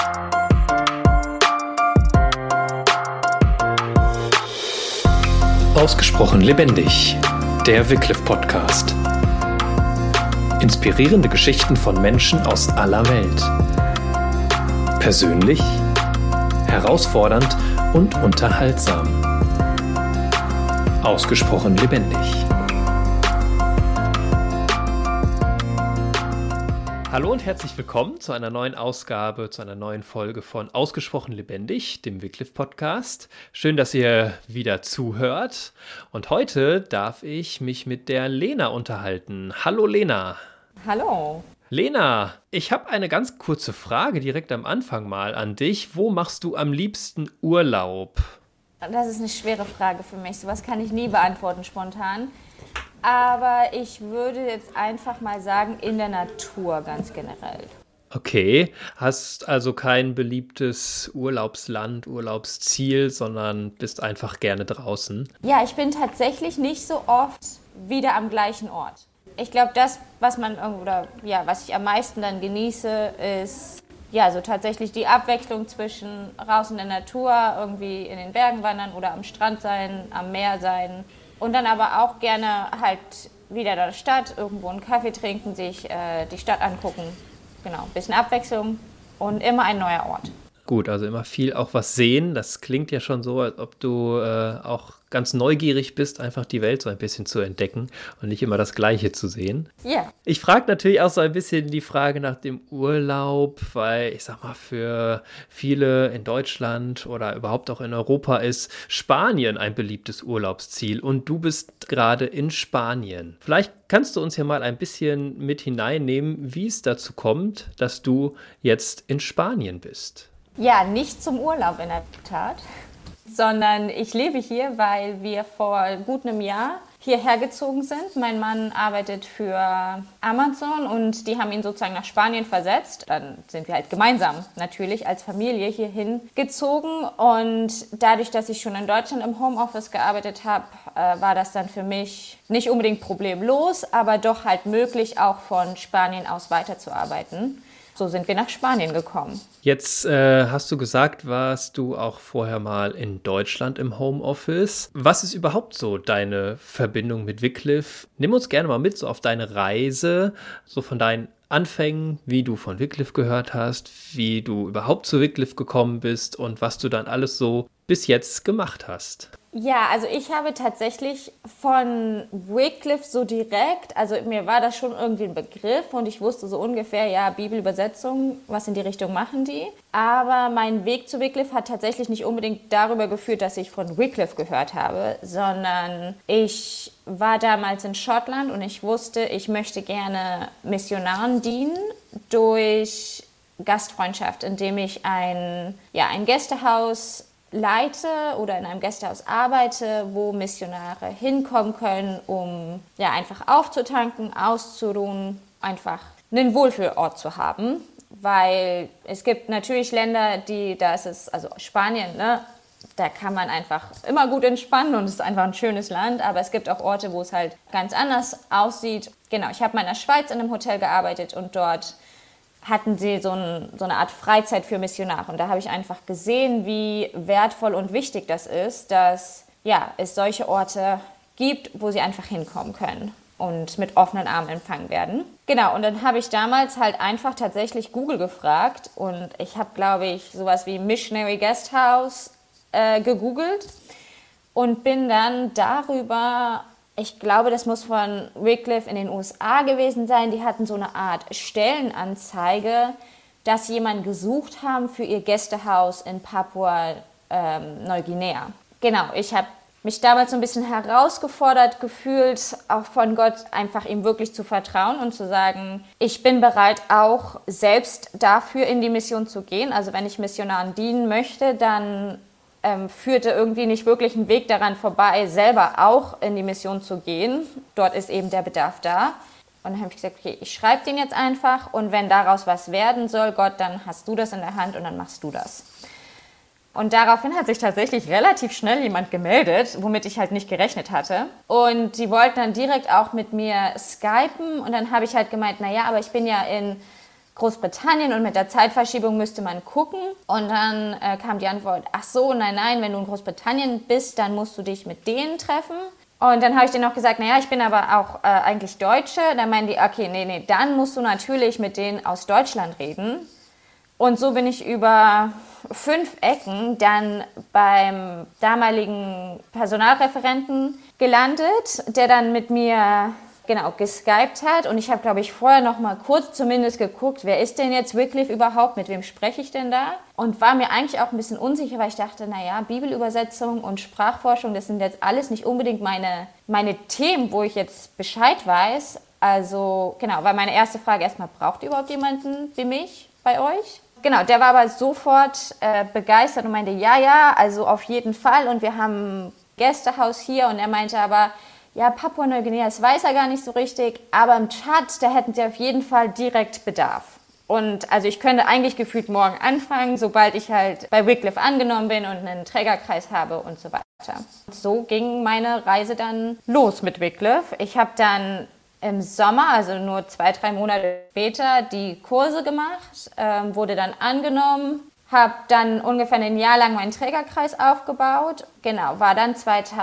Ausgesprochen lebendig, der Wycliffe Podcast. Inspirierende Geschichten von Menschen aus aller Welt. Persönlich, herausfordernd und unterhaltsam. Ausgesprochen lebendig. Hallo und herzlich willkommen zu einer neuen Ausgabe, zu einer neuen Folge von Ausgesprochen lebendig, dem Wycliffe Podcast. Schön, dass ihr wieder zuhört. Und heute darf ich mich mit der Lena unterhalten. Hallo Lena. Hallo. Lena, ich habe eine ganz kurze Frage direkt am Anfang mal an dich. Wo machst du am liebsten Urlaub? Das ist eine schwere Frage für mich. Sowas kann ich nie beantworten spontan. Aber ich würde jetzt einfach mal sagen, in der Natur ganz generell. Okay, hast also kein beliebtes Urlaubsland, Urlaubsziel, sondern bist einfach gerne draußen? Ja, ich bin tatsächlich nicht so oft wieder am gleichen Ort. Ich glaube, das, was was ich am meisten dann genieße, ist so tatsächlich die Abwechslung zwischen raus in der Natur, irgendwie in den Bergen wandern oder am Strand sein, am Meer sein. Und dann aber auch gerne halt wieder in der Stadt, irgendwo einen Kaffee trinken, sich die Stadt angucken. Genau, ein bisschen Abwechslung und immer ein neuer Ort. Gut, also immer viel auch was sehen. Das klingt ja schon so, als ob du auch ganz neugierig bist, einfach die Welt so ein bisschen zu entdecken und nicht immer das Gleiche zu sehen. Ja. Yeah. Ich frage natürlich auch so ein bisschen die Frage nach dem Urlaub, weil ich sag mal, für viele in Deutschland oder überhaupt auch in Europa ist Spanien ein beliebtes Urlaubsziel und du bist gerade in Spanien. Vielleicht kannst du uns ja mal ein bisschen mit hineinnehmen, wie es dazu kommt, dass du jetzt in Spanien bist. Ja, nicht zum Urlaub in der Tat, sondern ich lebe hier, weil wir vor gut einem Jahr hierher gezogen sind. Mein Mann arbeitet für Amazon und die haben ihn sozusagen nach Spanien versetzt. Dann sind wir halt gemeinsam natürlich als Familie hierhin gezogen und dadurch, dass ich schon in Deutschland im Homeoffice gearbeitet habe, war das dann für mich nicht unbedingt problemlos, aber doch halt möglich, auch von Spanien aus weiterzuarbeiten. So sind wir nach Spanien gekommen. Jetzt hast du gesagt, warst du auch vorher mal in Deutschland im Homeoffice. Was ist überhaupt so deine Verbindung mit Wycliffe? Nimm uns gerne mal mit so auf deine Reise, so von deinen Anfängen, wie du von Wycliffe gehört hast, wie du überhaupt zu Wycliffe gekommen bist und was du dann alles so bis jetzt gemacht hast. Ja, also ich habe tatsächlich von Wycliffe so direkt, also mir war das schon irgendwie ein Begriff und ich wusste so ungefähr, ja, Bibelübersetzung, was in die Richtung machen die. Aber mein Weg zu Wycliffe hat tatsächlich nicht unbedingt darüber geführt, dass ich von Wycliffe gehört habe, sondern ich war damals in Schottland und ich wusste, ich möchte gerne Missionaren dienen durch Gastfreundschaft, indem ich ein Gästehaus leite oder in einem Gästehaus arbeite, wo Missionare hinkommen können, um einfach aufzutanken, auszuruhen, einfach einen Wohlfühlort zu haben. Weil es gibt natürlich Länder, also Spanien, ne, da kann man einfach immer gut entspannen und es ist einfach ein schönes Land, aber es gibt auch Orte, wo es halt ganz anders aussieht. Genau, ich habe mal in der Schweiz in einem Hotel gearbeitet und dort hatten sie so eine Art Freizeit für Missionare. Und da habe ich einfach gesehen, wie wertvoll und wichtig das ist, dass es solche Orte gibt, wo sie einfach hinkommen können und mit offenen Armen empfangen werden. Genau, und dann habe ich damals halt einfach tatsächlich Google gefragt und ich habe, glaube ich, sowas wie Missionary Guest House gegoogelt und bin dann darüber, ich glaube, das muss von Wycliffe in den USA gewesen sein, die hatten so eine Art Stellenanzeige, dass sie jemanden gesucht haben für ihr Gästehaus in Papua-Neuguinea. Genau, ich habe mich damals so ein bisschen herausgefordert gefühlt, auch von Gott einfach ihm wirklich zu vertrauen und zu sagen, ich bin bereit, auch selbst dafür in die Mission zu gehen. Also wenn ich Missionaren dienen möchte, dann führte irgendwie nicht wirklich ein Weg daran vorbei, selber auch in die Mission zu gehen. Dort ist eben der Bedarf da. Und dann habe ich gesagt, okay, ich schreibe den jetzt einfach und wenn daraus was werden soll, Gott, dann hast du das in der Hand und dann machst du das. Und daraufhin hat sich tatsächlich relativ schnell jemand gemeldet, womit ich halt nicht gerechnet hatte. Und die wollten dann direkt auch mit mir skypen und dann habe ich halt gemeint, naja, aber ich bin ja in Großbritannien und mit der Zeitverschiebung müsste man gucken. Und dann kam die Antwort, ach so, nein, wenn du in Großbritannien bist, dann musst du dich mit denen treffen. Und dann habe ich denen auch gesagt, naja, ich bin aber auch eigentlich Deutsche. Dann meinen die, okay, nee, dann musst du natürlich mit denen aus Deutschland reden. Und so bin ich über 5 Ecken dann beim damaligen Personalreferenten gelandet, der dann mit mir geskypt hat. Und ich habe, glaube ich, vorher noch mal kurz zumindest geguckt, wer ist denn jetzt Wycliffe überhaupt, mit wem spreche ich denn da? Und war mir eigentlich auch ein bisschen unsicher, weil ich dachte, naja, Bibelübersetzung und Sprachforschung, das sind jetzt alles nicht unbedingt meine Themen, wo ich jetzt Bescheid weiß. Also, war meine erste Frage erstmal, braucht ihr überhaupt jemanden wie mich bei euch? Genau, der war aber sofort begeistert und meinte, ja, also auf jeden Fall. Und wir haben ein Gästehaus hier. Und er meinte aber, ja, Papua-Neuguinea, das weiß er gar nicht so richtig. Aber im Tschad, da hätten sie auf jeden Fall direkt Bedarf. Und also ich könnte eigentlich gefühlt morgen anfangen, sobald ich halt bei Wycliffe angenommen bin und einen Trägerkreis habe und so weiter. So ging meine Reise dann los mit Wycliffe. Ich habe dann im Sommer, also nur 2-3 Monate später, die Kurse gemacht, wurde dann angenommen, habe dann ungefähr ein Jahr lang meinen Trägerkreis aufgebaut. Genau, war dann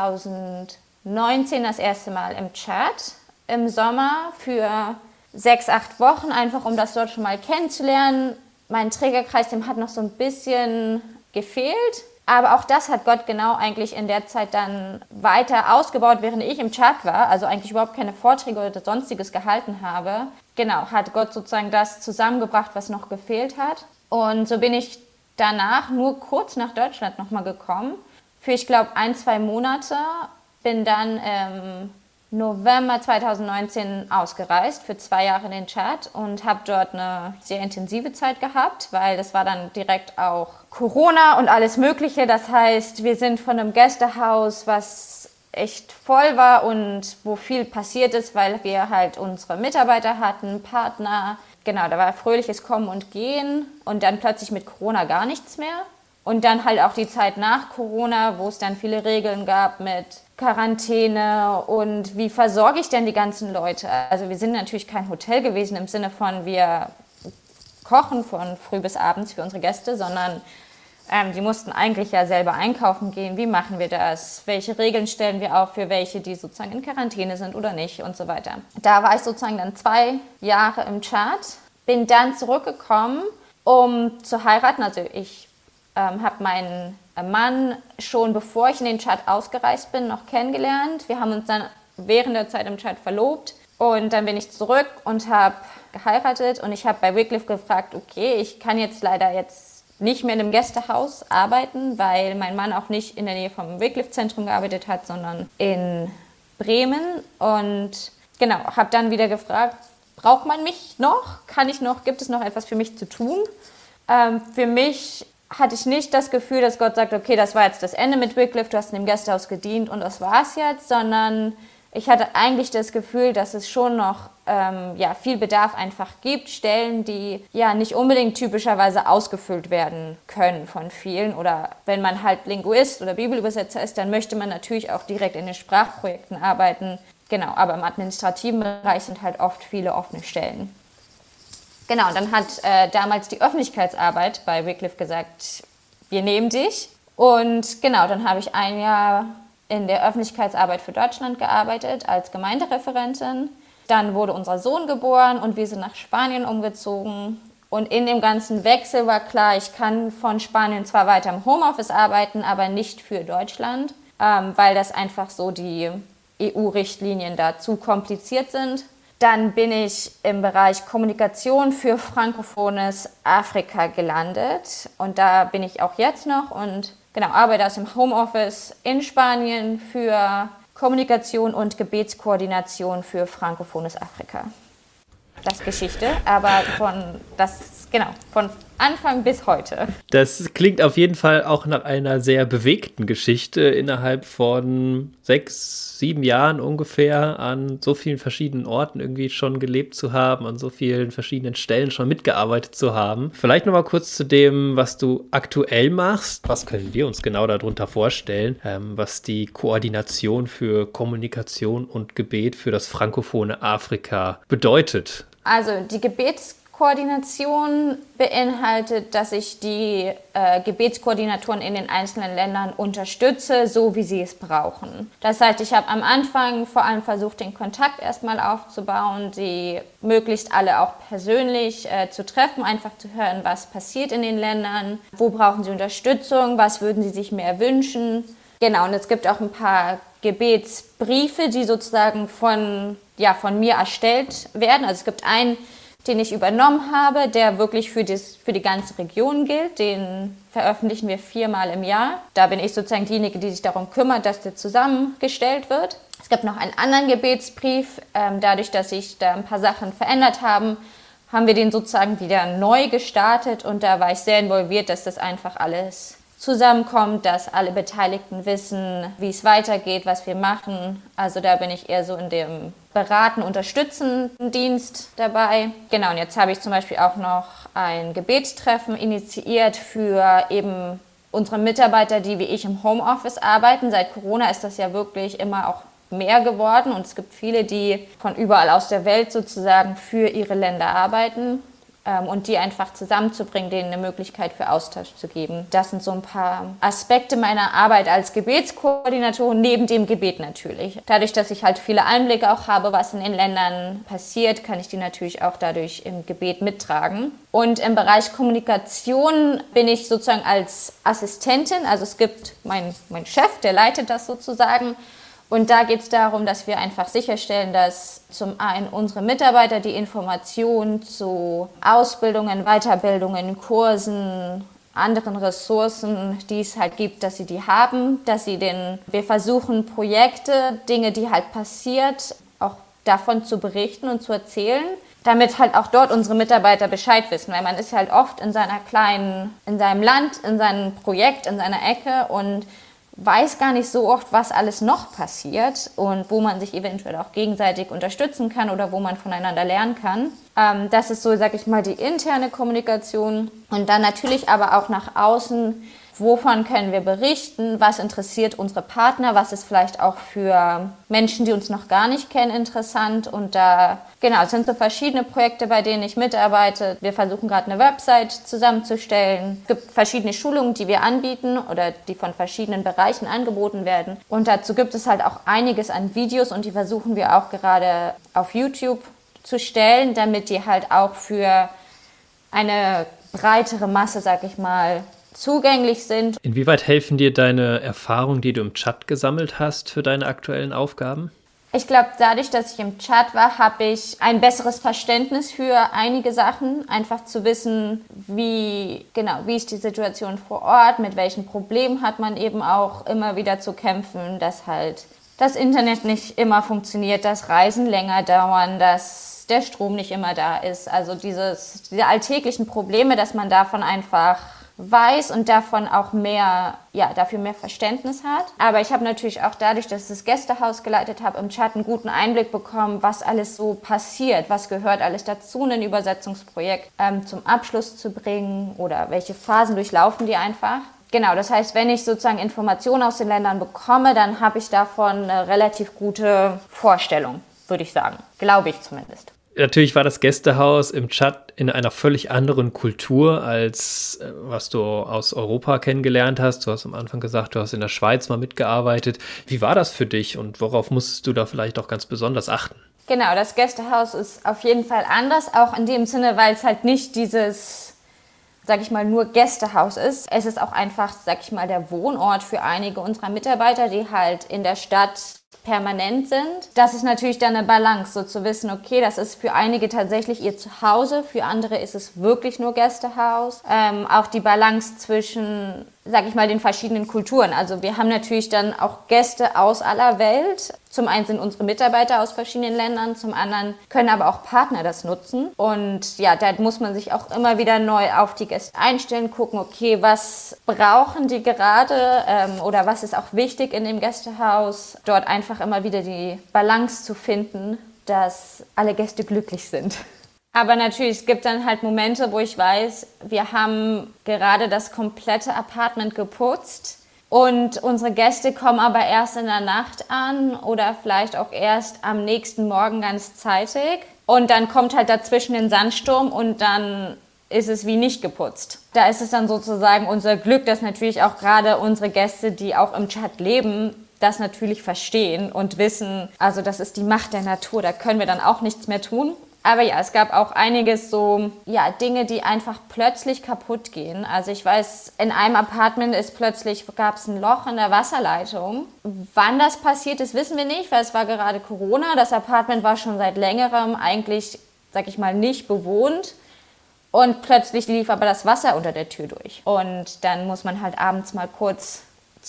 2019 das erste Mal im Tschad im Sommer für 6-8 Wochen, einfach um das dort schon mal kennenzulernen. Mein Trägerkreis, dem hat noch so ein bisschen gefehlt. Aber auch das hat Gott genau eigentlich in der Zeit dann weiter ausgebaut, während ich im Tschad war, also eigentlich überhaupt keine Vorträge oder sonstiges gehalten habe. Genau, hat Gott sozusagen das zusammengebracht, was noch gefehlt hat. Und so bin ich danach nur kurz nach Deutschland nochmal gekommen. Für, ich glaube, 1-2 Monate. Bin dann im November 2019 ausgereist für 2 Jahre in den Tschad und habe dort eine sehr intensive Zeit gehabt, weil das war dann direkt auch Corona und alles Mögliche. Das heißt, wir sind von einem Gästehaus, was echt voll war und wo viel passiert ist, weil wir halt unsere Mitarbeiter hatten, Partner. Genau, da war fröhliches Kommen und Gehen und dann plötzlich mit Corona gar nichts mehr. Und dann halt auch die Zeit nach Corona, wo es dann viele Regeln gab mit Quarantäne und wie versorge ich denn die ganzen Leute? Also wir sind natürlich kein Hotel gewesen im Sinne von wir kochen von früh bis abends für unsere Gäste, sondern die mussten eigentlich ja selber einkaufen gehen. Wie machen wir das? Welche Regeln stellen wir auf für welche, die sozusagen in Quarantäne sind oder nicht und so weiter. Da war ich sozusagen dann 2 Jahre im Tschad, bin dann zurückgekommen, um zu heiraten. Also ich habe meinen Mann schon bevor ich in den Tschad ausgereist bin, noch kennengelernt. Wir haben uns dann während der Zeit im Tschad verlobt und dann bin ich zurück und habe geheiratet und ich habe bei Wycliffe gefragt, okay, ich kann jetzt leider nicht mehr in einem Gästehaus arbeiten, weil mein Mann auch nicht in der Nähe vom Wycliffe-Zentrum gearbeitet hat, sondern in Bremen und genau, habe dann wieder gefragt, braucht man mich noch? Gibt es noch etwas für mich zu tun? Für mich hatte ich nicht das Gefühl, dass Gott sagt, okay, das war jetzt das Ende mit Wycliffe, du hast in dem Gästehaus gedient und das war's jetzt, sondern ich hatte eigentlich das Gefühl, dass es schon noch viel Bedarf einfach gibt, Stellen, die ja nicht unbedingt typischerweise ausgefüllt werden können von vielen oder wenn man halt Linguist oder Bibelübersetzer ist, dann möchte man natürlich auch direkt in den Sprachprojekten arbeiten, genau, aber im administrativen Bereich sind halt oft viele offene Stellen. Genau, dann hat damals die Öffentlichkeitsarbeit bei Wycliffe gesagt, wir nehmen dich. Und genau, dann habe ich 1 Jahr in der Öffentlichkeitsarbeit für Deutschland gearbeitet als Gemeindereferentin. Dann wurde unser Sohn geboren und wir sind nach Spanien umgezogen. Und in dem ganzen Wechsel war klar, ich kann von Spanien zwar weiter im Homeoffice arbeiten, aber nicht für Deutschland, weil das einfach so die EU-Richtlinien da zu kompliziert sind. Dann bin ich im Bereich Kommunikation für frankophones Afrika gelandet und da bin ich auch jetzt noch und genau, arbeite aus dem Homeoffice in Spanien für Kommunikation und Gebetskoordination für frankophones Afrika. Das ist Geschichte, aber von Anfang bis heute. Das klingt auf jeden Fall auch nach einer sehr bewegten Geschichte innerhalb von 6-7 Jahren ungefähr an so vielen verschiedenen Orten irgendwie schon gelebt zu haben, an so vielen verschiedenen Stellen schon mitgearbeitet zu haben. Vielleicht nochmal kurz zu dem, was du aktuell machst. Was können wir uns genau darunter vorstellen, was die Koordination für Kommunikation und Gebet für das frankophone Afrika bedeutet? Also die Gebetskoordination Gebetskoordination beinhaltet, dass ich die Gebetskoordinatoren in den einzelnen Ländern unterstütze, so wie sie es brauchen. Das heißt, ich habe am Anfang vor allem versucht, den Kontakt erstmal aufzubauen, sie möglichst alle auch persönlich zu treffen, einfach zu hören, was passiert in den Ländern, wo brauchen sie Unterstützung, was würden sie sich mehr wünschen. Genau, und es gibt auch ein paar Gebetsbriefe, die sozusagen von mir erstellt werden. Also es gibt einen, den ich übernommen habe, der wirklich für die ganze Region gilt. Den veröffentlichen wir 4-mal im Jahr. Da bin ich sozusagen diejenige, die sich darum kümmert, dass der zusammengestellt wird. Es gibt noch einen anderen Gebetsbrief. Dadurch, dass sich da ein paar Sachen verändert haben wir den sozusagen wieder neu gestartet. Und da war ich sehr involviert, dass das einfach alles zusammenkommt, dass alle Beteiligten wissen, wie es weitergeht, was wir machen. Also da bin ich eher so in dem beraten, unterstützenden Dienst dabei. Genau, und jetzt habe ich zum Beispiel auch noch ein Gebetstreffen initiiert für eben unsere Mitarbeiter, die wie ich im Homeoffice arbeiten. Seit Corona ist das ja wirklich immer auch mehr geworden und es gibt viele, die von überall aus der Welt sozusagen für ihre Länder arbeiten. Und die einfach zusammenzubringen, denen eine Möglichkeit für Austausch zu geben. Das sind so ein paar Aspekte meiner Arbeit als Gebetskoordinatorin, neben dem Gebet natürlich. Dadurch, dass ich halt viele Einblicke auch habe, was in den Ländern passiert, kann ich die natürlich auch dadurch im Gebet mittragen. Und im Bereich Kommunikation bin ich sozusagen als Assistentin, also es gibt mein Chef, der leitet das sozusagen. Und da geht es darum, dass wir einfach sicherstellen, dass zum einen unsere Mitarbeiter die Informationen zu Ausbildungen, Weiterbildungen, Kursen, anderen Ressourcen, die es halt gibt, dass sie die haben, wir versuchen Projekte, Dinge, die halt passiert, auch davon zu berichten und zu erzählen, damit halt auch dort unsere Mitarbeiter Bescheid wissen, weil man ist halt oft in seinem Land, in seinem Projekt, in seiner Ecke und weiß gar nicht so oft, was alles noch passiert und wo man sich eventuell auch gegenseitig unterstützen kann oder wo man voneinander lernen kann. Das ist so, sag ich mal, die interne Kommunikation. Und dann natürlich aber auch nach außen, wovon können wir berichten, was interessiert unsere Partner, was ist vielleicht auch für Menschen, die uns noch gar nicht kennen, interessant. Und es sind so verschiedene Projekte, bei denen ich mitarbeite. Wir versuchen gerade eine Website zusammenzustellen. Es gibt verschiedene Schulungen, die wir anbieten oder die von verschiedenen Bereichen angeboten werden. Und dazu gibt es halt auch einiges an Videos und die versuchen wir auch gerade auf YouTube zu stellen, damit die halt auch für eine breitere Masse, sag ich mal, zugänglich sind. Inwieweit helfen dir deine Erfahrungen, die du im Chat gesammelt hast, für deine aktuellen Aufgaben? Ich glaube, dadurch, dass ich im Chat war, habe ich ein besseres Verständnis für einige Sachen. Einfach zu wissen, wie ist die Situation vor Ort, mit welchen Problemen hat man eben auch immer wieder zu kämpfen, dass halt das Internet nicht immer funktioniert, dass Reisen länger dauern, dass der Strom nicht immer da ist. Also diese alltäglichen Probleme, dass man davon einfach weiß und davon auch dafür mehr Verständnis hat. Aber ich habe natürlich auch dadurch, dass ich das Gästehaus geleitet habe, im Chat einen guten Einblick bekommen, was alles so passiert, was gehört alles dazu, ein Übersetzungsprojekt zum Abschluss zu bringen oder welche Phasen durchlaufen die einfach. Genau, das heißt, wenn ich sozusagen Informationen aus den Ländern bekomme, dann habe ich davon eine relativ gute Vorstellung, würde ich sagen. Glaube ich zumindest. Natürlich war das Gästehaus im Tschad in einer völlig anderen Kultur, als was du aus Europa kennengelernt hast. Du hast am Anfang gesagt, du hast in der Schweiz mal mitgearbeitet. Wie war das für dich und worauf musstest du da vielleicht auch ganz besonders achten? Genau, das Gästehaus ist auf jeden Fall anders, auch in dem Sinne, weil es halt nicht dieses, sag ich mal, nur Gästehaus ist. Es ist auch einfach, sag ich mal, der Wohnort für einige unserer Mitarbeiter, die halt in der Stadt permanent sind. Das ist natürlich dann eine Balance, so zu wissen, okay, das ist für einige tatsächlich ihr Zuhause, für andere ist es wirklich nur Gästehaus. Auch die Balance zwischen, sag ich mal, den verschiedenen Kulturen. Also wir haben natürlich dann auch Gäste aus aller Welt. Zum einen sind unsere Mitarbeiter aus verschiedenen Ländern, zum anderen können aber auch Partner das nutzen. Und ja, da muss man sich auch immer wieder neu auf die Gäste einstellen, gucken, okay, was brauchen die gerade oder was ist auch wichtig in dem Gästehaus. Dort einfach immer wieder die Balance zu finden, dass alle Gäste glücklich sind. Aber natürlich, es gibt dann halt Momente, wo ich weiß, wir haben gerade das komplette Apartment geputzt und unsere Gäste kommen aber erst in der Nacht an oder vielleicht auch erst am nächsten Morgen ganz zeitig. und dann kommt halt dazwischen ein Sandsturm und dann ist es wie nicht geputzt. Da ist es dann sozusagen unser Glück, dass natürlich auch gerade unsere Gäste, die auch im Tschad leben, das natürlich verstehen und wissen, also das ist die Macht der Natur, da können wir dann auch nichts mehr tun. Aber ja, es gab auch einiges so, ja, Dinge, die einfach plötzlich kaputt gehen. Also ich weiß, in einem Apartment gab es ein Loch in der Wasserleitung. Wann das passiert ist, wissen wir nicht, weil es war gerade Corona. Das Apartment war schon seit längerem eigentlich, sag ich mal, nicht bewohnt. Und plötzlich lief aber das Wasser unter der Tür durch. Und dann muss man halt abends mal kurz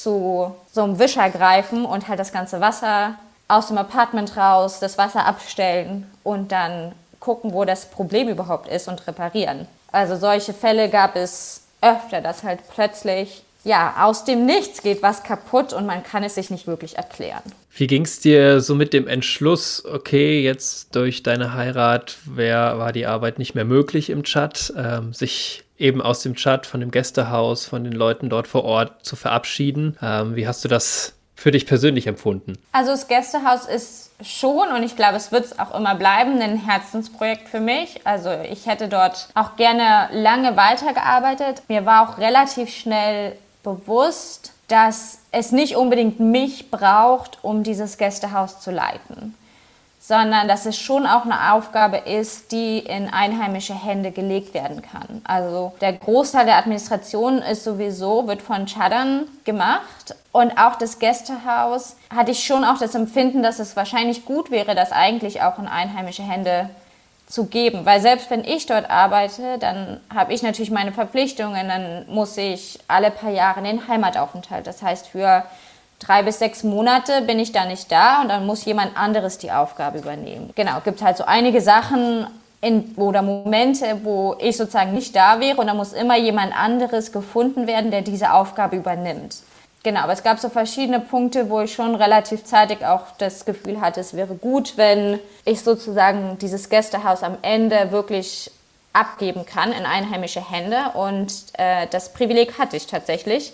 zu so einem Wischer greifen und halt das ganze Wasser aus dem Apartment raus, das Wasser abstellen und dann gucken, wo das Problem überhaupt ist und reparieren. Also solche Fälle gab es öfter, dass halt plötzlich ja aus dem Nichts geht was kaputt und man kann es sich nicht wirklich erklären. Wie ging es dir so mit dem Entschluss, okay, jetzt durch deine Heirat war die Arbeit nicht mehr möglich im Tschad, sich eben aus dem Tschad, von dem Gästehaus, von den Leuten dort vor Ort zu verabschieden? Wie hast du das für dich persönlich empfunden? Also das Gästehaus ist schon, und ich glaube, es wird es auch immer bleiben, ein Herzensprojekt für mich. Also ich hätte dort auch gerne lange weitergearbeitet. Mir war auch relativ schnell bewusst, dass es nicht unbedingt mich braucht, um dieses Gästehaus zu leiten, sondern dass es schon auch eine Aufgabe ist, die in einheimische Hände gelegt werden kann. Also der Großteil der Administration wird von Tschadern gemacht. Und auch das Gästehaus hatte ich schon auch das Empfinden, dass es wahrscheinlich gut wäre, das eigentlich auch in einheimische Hände zu geben. Weil selbst wenn ich dort arbeite, dann habe ich natürlich meine Verpflichtungen, dann muss ich alle paar Jahre in den Heimataufenthalt. Das heißt, für 3 bis 6 Monate bin ich da nicht da und dann muss jemand anderes die Aufgabe übernehmen. Genau, es gibt halt so einige Sachen oder Momente, wo ich sozusagen nicht da wäre und da muss immer jemand anderes gefunden werden, der diese Aufgabe übernimmt. Genau, aber es gab so verschiedene Punkte, wo ich schon relativ zeitig auch das Gefühl hatte, es wäre gut, wenn ich sozusagen dieses Gästehaus am Ende wirklich abgeben kann in einheimische Hände. Und das Privileg hatte ich tatsächlich,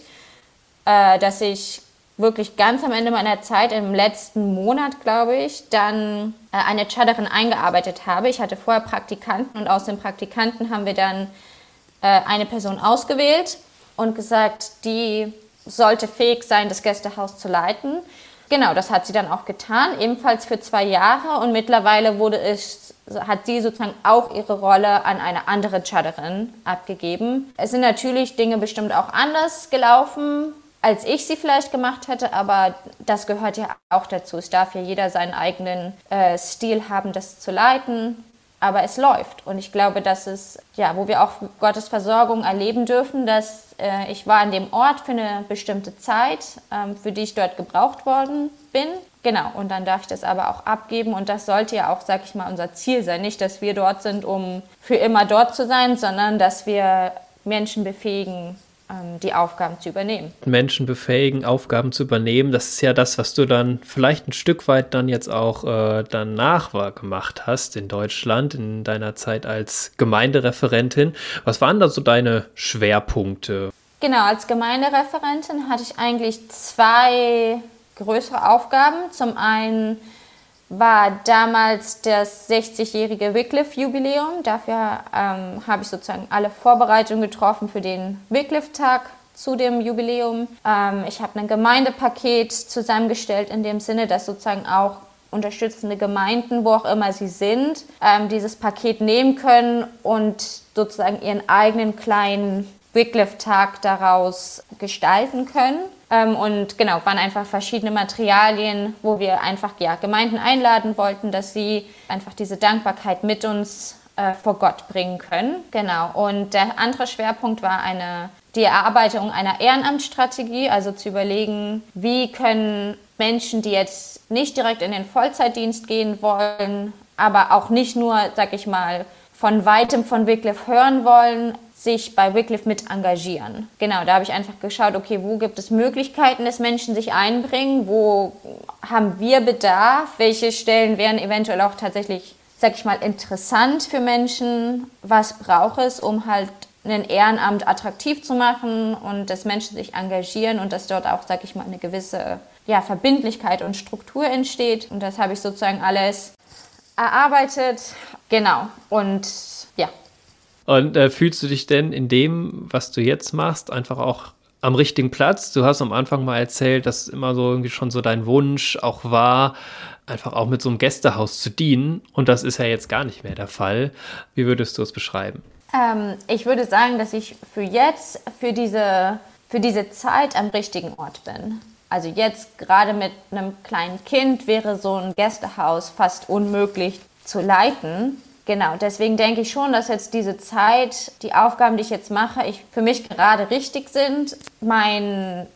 dass ich wirklich ganz am Ende meiner Zeit, im letzten Monat, glaube ich, dann eine Tschaderin eingearbeitet habe. Ich hatte vorher Praktikanten und aus den Praktikanten haben wir dann eine Person ausgewählt und gesagt, die sollte fähig sein, das Gästehaus zu leiten. Genau, das hat sie dann auch getan, ebenfalls für 2 Jahre. Und mittlerweile hat sie sozusagen auch ihre Rolle an eine andere Tschaderin abgegeben. Es sind natürlich Dinge bestimmt auch anders gelaufen, als ich sie vielleicht gemacht hätte, aber das gehört ja auch dazu. Es darf ja jeder seinen eigenen Stil haben, das zu leiten. Aber es läuft und ich glaube, dass es, ja, wo wir auch Gottes Versorgung erleben dürfen, dass ich war an dem Ort für eine bestimmte Zeit, für die ich dort gebraucht worden bin. Genau, und dann darf ich das aber auch abgeben und das sollte ja auch, sag ich mal, unser Ziel sein. Nicht, dass wir dort sind, um für immer dort zu sein, sondern dass wir Menschen befähigen, die Aufgaben zu übernehmen. Menschen befähigen, Aufgaben zu übernehmen, das ist ja das, was du dann vielleicht ein Stück weit dann jetzt auch danach gemacht hast in Deutschland, in deiner Zeit als Gemeindereferentin. Was waren da so deine Schwerpunkte? Genau, als Gemeindereferentin hatte ich eigentlich 2 größere Aufgaben. Zum einen war damals das 60-jährige Wycliffe-Jubiläum. Dafür habe ich sozusagen alle Vorbereitungen getroffen für den Wycliffe-Tag zu dem Jubiläum. Ich habe ein Gemeindepaket zusammengestellt in dem Sinne, dass sozusagen auch unterstützende Gemeinden, wo auch immer sie sind, dieses Paket nehmen können und sozusagen ihren eigenen kleinen Wycliffe-Tag daraus gestalten können. Und genau, waren einfach verschiedene Materialien, wo wir einfach Gemeinden einladen wollten, dass sie einfach diese Dankbarkeit mit uns vor Gott bringen können. Genau. Und der andere Schwerpunkt war die Erarbeitung einer Ehrenamtsstrategie, also zu überlegen, wie können Menschen, die jetzt nicht direkt in den Vollzeitdienst gehen wollen, aber auch nicht nur, sag ich mal, von Weitem von Wycliffe hören wollen, sich bei Wycliffe mit engagieren. Genau, da habe ich einfach geschaut, okay, wo gibt es Möglichkeiten, dass Menschen sich einbringen, wo haben wir Bedarf, welche Stellen wären eventuell auch tatsächlich, sag ich mal, interessant für Menschen, was braucht es, um halt ein Ehrenamt attraktiv zu machen und dass Menschen sich engagieren und dass dort auch, sag ich mal, eine gewisse Verbindlichkeit und Struktur entsteht. Und das habe ich sozusagen alles erarbeitet. Genau. Und ja. Und fühlst du dich denn in dem, was du jetzt machst, einfach auch am richtigen Platz? Du hast am Anfang mal erzählt, dass immer so irgendwie schon so dein Wunsch auch war, einfach auch mit so einem Gästehaus zu dienen. Und das ist ja jetzt gar nicht mehr der Fall. Wie würdest du es beschreiben? Ich würde sagen, dass ich für diese Zeit am richtigen Ort bin. Also jetzt gerade mit einem kleinen Kind wäre so ein Gästehaus fast unmöglich zu leiten. Genau, deswegen denke ich schon, dass jetzt diese Zeit, die Aufgaben, die ich jetzt mache, für mich gerade richtig sind. Mein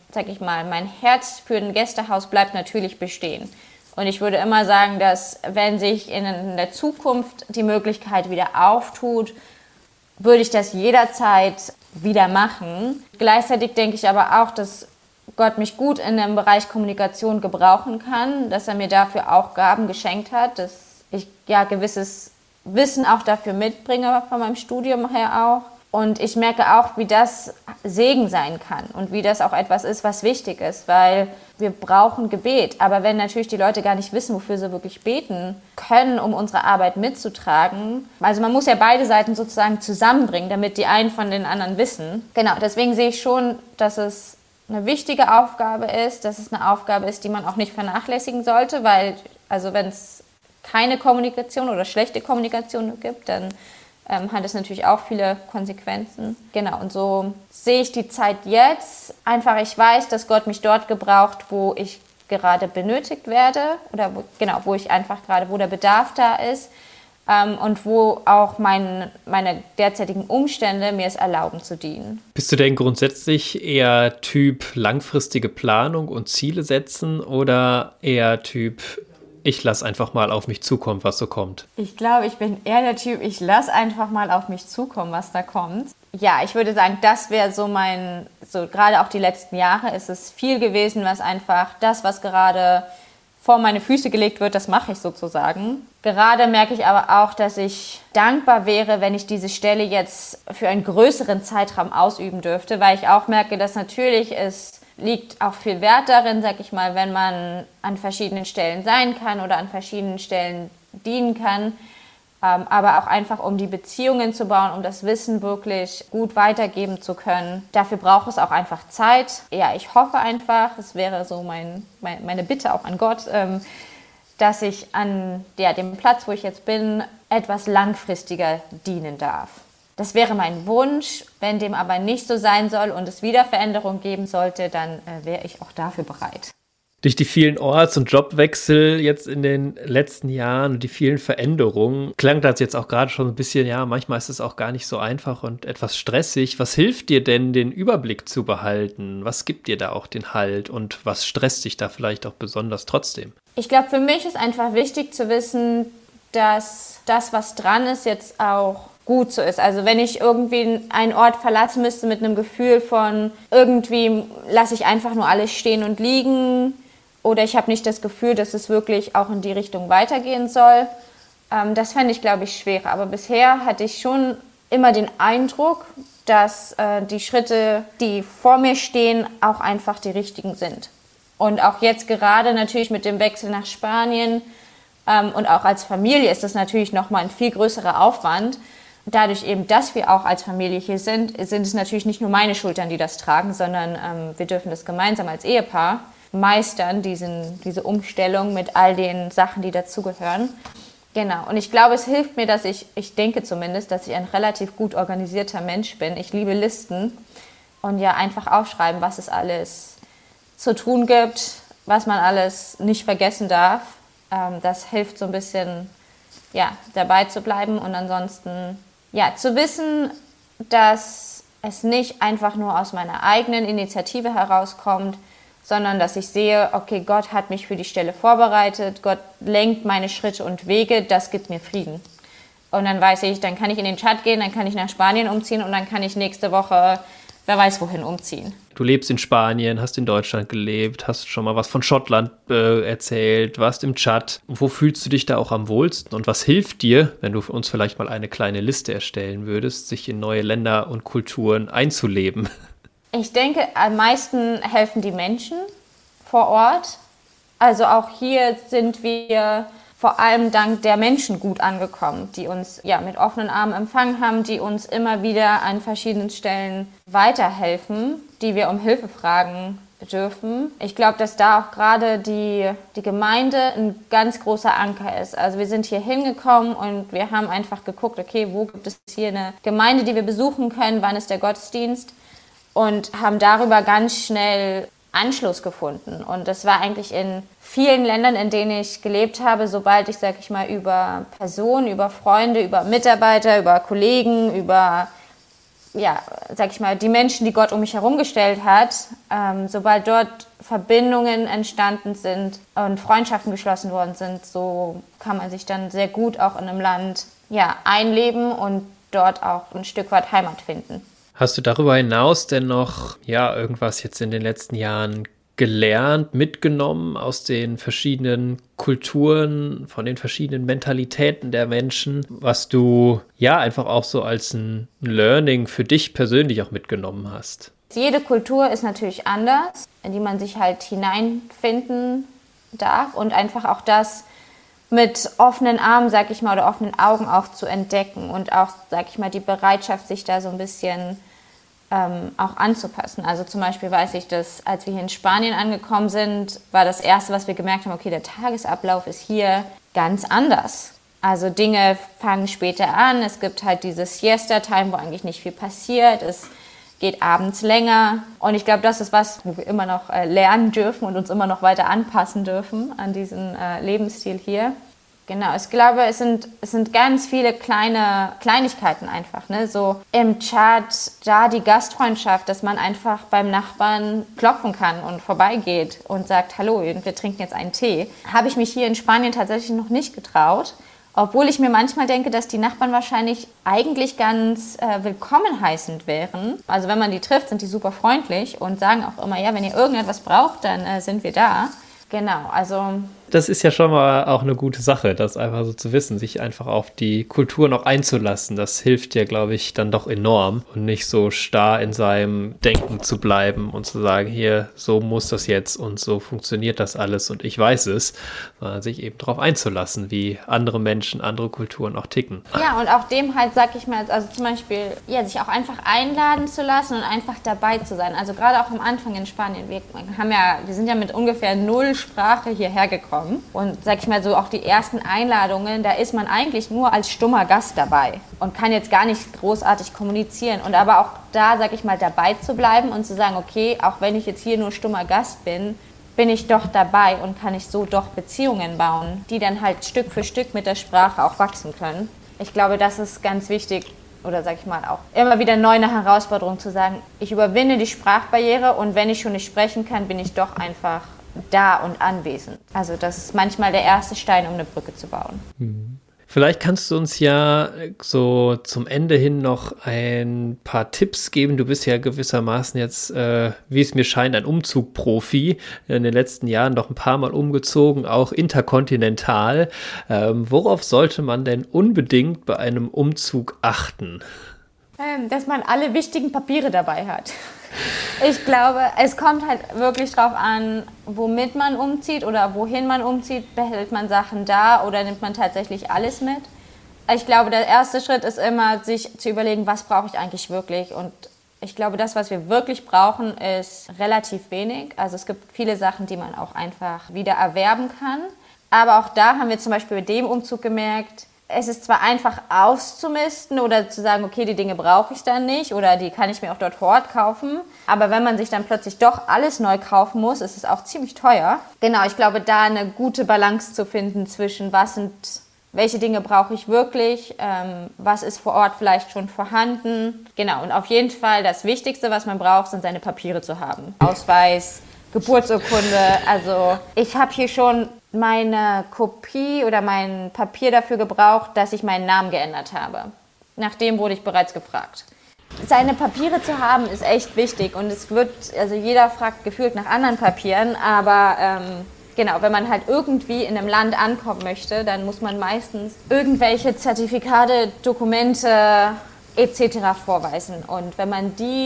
Herz für ein Gästehaus bleibt natürlich bestehen. Und ich würde immer sagen, dass wenn sich in der Zukunft die Möglichkeit wieder auftut, würde ich das jederzeit wieder machen. Gleichzeitig denke ich aber auch, dass Gott mich gut in dem Bereich Kommunikation gebrauchen kann, dass er mir dafür auch Gaben geschenkt hat, dass ich ja gewisses Wissen auch dafür mitbringe von meinem Studium her auch. Und ich merke auch, wie das Segen sein kann und wie das auch etwas ist, was wichtig ist, weil wir brauchen Gebet. Aber wenn natürlich die Leute gar nicht wissen, wofür sie wirklich beten können, um unsere Arbeit mitzutragen, also man muss ja beide Seiten sozusagen zusammenbringen, damit die einen von den anderen wissen. Genau, deswegen sehe ich schon, dass es eine wichtige Aufgabe ist, dass es eine Aufgabe ist, die man auch nicht vernachlässigen sollte, weil also wenn es keine Kommunikation oder schlechte Kommunikation gibt, dann hat es natürlich auch viele Konsequenzen. Genau, und so sehe ich die Zeit jetzt. Einfach, ich weiß, dass Gott mich dort gebraucht, wo ich gerade benötigt werde oder wo der Bedarf da ist und wo auch meine derzeitigen Umstände mir es erlauben zu dienen. Bist du denn grundsätzlich eher Typ langfristige Planung und Ziele setzen oder eher Typ ich lasse einfach mal auf mich zukommen, was so kommt? Ich glaube, ich bin eher der Typ, ich lasse einfach mal auf mich zukommen, was da kommt. Ja, ich würde sagen, das wäre so gerade auch die letzten Jahre ist es viel gewesen, was gerade vor meine Füße gelegt wird, das mache ich sozusagen. Gerade merke ich aber auch, dass ich dankbar wäre, wenn ich diese Stelle jetzt für einen größeren Zeitraum ausüben dürfte, weil ich auch merke, dass natürlich liegt auch viel Wert darin, sag ich mal, wenn man an verschiedenen Stellen sein kann oder an verschiedenen Stellen dienen kann, aber auch einfach, um die Beziehungen zu bauen, um das Wissen wirklich gut weitergeben zu können. Dafür braucht es auch einfach Zeit. Ja, ich hoffe einfach, es wäre so meine Bitte auch an Gott, dass ich an dem Platz, wo ich jetzt bin, etwas langfristiger dienen darf. Das wäre mein Wunsch. Wenn dem aber nicht so sein soll und es wieder Veränderungen geben sollte, dann wäre ich auch dafür bereit. Durch die vielen Orts- und Jobwechsel jetzt in den letzten Jahren und die vielen Veränderungen klang das jetzt auch gerade schon ein bisschen, ja, manchmal ist es auch gar nicht so einfach und etwas stressig. Was hilft dir denn, den Überblick zu behalten? Was gibt dir da auch den Halt und was stresst dich da vielleicht auch besonders trotzdem? Ich glaube, für mich ist einfach wichtig zu wissen, dass das, was dran ist, jetzt auch gut so ist. Also wenn ich irgendwie einen Ort verlassen müsste mit einem Gefühl von irgendwie lasse ich einfach nur alles stehen und liegen oder ich habe nicht das Gefühl, dass es wirklich auch in die Richtung weitergehen soll, das fände ich, glaube ich, schwerer. Aber bisher hatte ich schon immer den Eindruck, dass die Schritte, die vor mir stehen, auch einfach die richtigen sind. Und auch jetzt gerade natürlich mit dem Wechsel nach Spanien und auch als Familie ist das natürlich nochmal ein viel größerer Aufwand. Dadurch eben, dass wir auch als Familie hier sind es natürlich nicht nur meine Schultern, die das tragen, sondern wir dürfen das gemeinsam als Ehepaar meistern, diese Umstellung mit all den Sachen, die dazugehören. Genau, und ich glaube, es hilft mir, dass ich denke zumindest, dass ich ein relativ gut organisierter Mensch bin. Ich liebe Listen und ja einfach aufschreiben, was es alles zu tun gibt, was man alles nicht vergessen darf. Das hilft so ein bisschen, ja, dabei zu bleiben und ansonsten ja, zu wissen, dass es nicht einfach nur aus meiner eigenen Initiative herauskommt, sondern dass ich sehe, okay, Gott hat mich für die Stelle vorbereitet, Gott lenkt meine Schritte und Wege, das gibt mir Frieden. Und dann weiß ich, dann kann ich in den Tschad gehen, dann kann ich nach Spanien umziehen und dann kann ich nächste Woche, wer weiß wohin, umziehen. Du lebst in Spanien, hast in Deutschland gelebt, hast schon mal was von Schottland erzählt, warst im Tschad. Wo fühlst du dich da auch am wohlsten und was hilft dir, wenn du für uns vielleicht mal eine kleine Liste erstellen würdest, sich in neue Länder und Kulturen einzuleben? Ich denke, am meisten helfen die Menschen vor Ort. Also auch hier sind wir vor allem dank der Menschen gut angekommen, die uns mit offenen Armen empfangen haben, die uns immer wieder an verschiedenen Stellen weiterhelfen, die wir um Hilfe fragen dürfen. Ich glaube, dass da auch gerade die Gemeinde ein ganz großer Anker ist. Also wir sind hier hingekommen und wir haben einfach geguckt, okay, wo gibt es hier eine Gemeinde, die wir besuchen können, wann ist der Gottesdienst, und haben darüber ganz schnell Anschluss gefunden. Und das war eigentlich in vielen Ländern, in denen ich gelebt habe, sobald ich, sag ich mal, über Personen, über Freunde, über Mitarbeiter, über Kollegen, über, sag ich mal, die Menschen, die Gott um mich herum gestellt hat, sobald dort Verbindungen entstanden sind und Freundschaften geschlossen worden sind, so kann man sich dann sehr gut auch in einem Land einleben und dort auch ein Stück weit Heimat finden. Hast du darüber hinaus denn noch irgendwas jetzt in den letzten Jahren gelernt, mitgenommen aus den verschiedenen Kulturen, von den verschiedenen Mentalitäten der Menschen, was du einfach auch so als ein Learning für dich persönlich auch mitgenommen hast? Jede Kultur ist natürlich anders, in die man sich halt hineinfinden darf, und einfach auch das mit offenen Armen, sag ich mal, oder offenen Augen auch zu entdecken und auch, sag ich mal, die Bereitschaft, sich da so ein bisschen auch anzupassen. Also zum Beispiel weiß ich, dass als wir hier in Spanien angekommen sind, war das Erste, was wir gemerkt haben, okay, der Tagesablauf ist hier ganz anders. Also Dinge fangen später an, es gibt halt diese Siesta-Time, wo eigentlich nicht viel passiert, es geht abends länger, und ich glaube, das ist was, wo wir immer noch lernen dürfen und uns immer noch weiter anpassen dürfen an diesen Lebensstil hier. Genau, ich glaube, es sind ganz viele kleine Kleinigkeiten einfach, ne? So im Chat, da die Gastfreundschaft, dass man einfach beim Nachbarn klopfen kann und vorbeigeht und sagt, hallo, wir trinken jetzt einen Tee. Habe ich mich hier in Spanien tatsächlich noch nicht getraut, obwohl ich mir manchmal denke, dass die Nachbarn wahrscheinlich eigentlich ganz willkommen heißend wären. Also wenn man die trifft, sind die super freundlich und sagen auch immer, wenn ihr irgendetwas braucht, dann sind wir da. Genau, also das ist ja schon mal auch eine gute Sache, das einfach so zu wissen, sich einfach auf die Kultur noch einzulassen. Das hilft ja, glaube ich, dann doch enorm, und nicht so starr in seinem Denken zu bleiben und zu sagen, hier, so muss das jetzt und so funktioniert das alles und ich weiß es, sondern sich eben darauf einzulassen, wie andere Menschen, andere Kulturen auch ticken. Ja, und auch dem halt, sag ich mal, also zum Beispiel, sich auch einfach einladen zu lassen und einfach dabei zu sein. Also gerade auch am Anfang in Spanien, wir sind ja mit ungefähr 0 Sprache hierher gekommen. Und sag ich mal so, auch die ersten Einladungen, da ist man eigentlich nur als stummer Gast dabei und kann jetzt gar nicht großartig kommunizieren. Und aber auch da, sag ich mal, dabei zu bleiben und zu sagen, okay, auch wenn ich jetzt hier nur stummer Gast bin, bin ich doch dabei und kann ich so doch Beziehungen bauen, die dann halt Stück für Stück mit der Sprache auch wachsen können. Ich glaube, das ist ganz wichtig, oder sag ich mal auch immer wieder neu eine Herausforderung zu sagen, ich überwinde die Sprachbarriere, und wenn ich schon nicht sprechen kann, bin ich doch einfach da und anwesend. Also das ist manchmal der erste Stein, um eine Brücke zu bauen. Vielleicht kannst du uns ja so zum Ende hin noch ein paar Tipps geben. Du bist ja gewissermaßen jetzt, wie es mir scheint, ein Umzugprofi. In den letzten Jahren doch ein paar Mal umgezogen, auch interkontinental. Worauf sollte man denn unbedingt bei einem Umzug achten? Dass man alle wichtigen Papiere dabei hat. Ich glaube, es kommt halt wirklich drauf an, womit man umzieht oder wohin man umzieht. Behält man Sachen da oder nimmt man tatsächlich alles mit? Ich glaube, der erste Schritt ist immer, sich zu überlegen, was brauche ich eigentlich wirklich? Und ich glaube, das, was wir wirklich brauchen, ist relativ wenig. Also es gibt viele Sachen, die man auch einfach wieder erwerben kann. Aber auch da haben wir zum Beispiel bei dem Umzug gemerkt, es ist zwar einfach auszumisten oder zu sagen, okay, die Dinge brauche ich dann nicht oder die kann ich mir auch dort vor Ort kaufen. Aber wenn man sich dann plötzlich doch alles neu kaufen muss, ist es auch ziemlich teuer. Genau, ich glaube, da eine gute Balance zu finden zwischen welche Dinge brauche ich wirklich, was ist vor Ort vielleicht schon vorhanden. Genau, und auf jeden Fall das Wichtigste, was man braucht, sind seine Papiere zu haben. Ausweis, Geburtsurkunde, also ich habe hier schon meine Kopie oder mein Papier dafür gebraucht, dass ich meinen Namen geändert habe. Nach dem wurde ich bereits gefragt. Seine Papiere zu haben ist echt wichtig und jeder fragt gefühlt nach anderen Papieren, aber genau, wenn man halt irgendwie in einem Land ankommen möchte, dann muss man meistens irgendwelche Zertifikate, Dokumente etc. vorweisen. Und wenn man die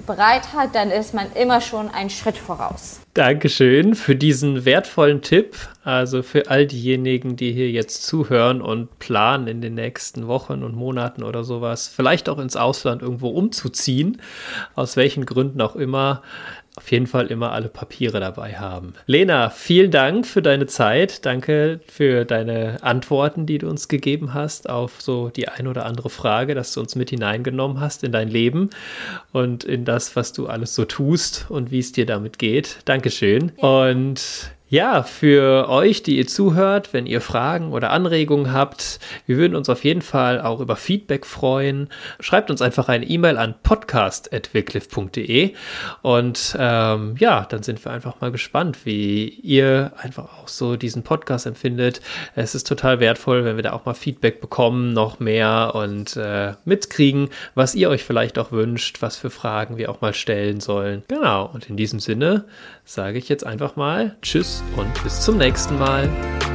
bereit hat, dann ist man immer schon einen Schritt voraus. Dankeschön für diesen wertvollen Tipp. Also für all diejenigen, die hier jetzt zuhören und planen, in den nächsten Wochen und Monaten oder sowas, vielleicht auch ins Ausland irgendwo umzuziehen, aus welchen Gründen auch immer, auf jeden Fall immer alle Papiere dabei haben. Lena, vielen Dank für deine Zeit. Danke für deine Antworten, die du uns gegeben hast auf so die ein oder andere Frage, dass du uns mit hineingenommen hast in dein Leben und in das, was du alles so tust und wie es dir damit geht. Dankeschön. Und ja, für euch, die ihr zuhört, wenn ihr Fragen oder Anregungen habt, wir würden uns auf jeden Fall auch über Feedback freuen. Schreibt uns einfach eine E-Mail an podcast@wycliffe.de und dann sind wir einfach mal gespannt, wie ihr einfach auch so diesen Podcast empfindet. Es ist total wertvoll, wenn wir da auch mal Feedback bekommen, noch mehr und mitkriegen, was ihr euch vielleicht auch wünscht, was für Fragen wir auch mal stellen sollen. Genau, und in diesem Sinne sage ich jetzt einfach mal Tschüss und bis zum nächsten Mal.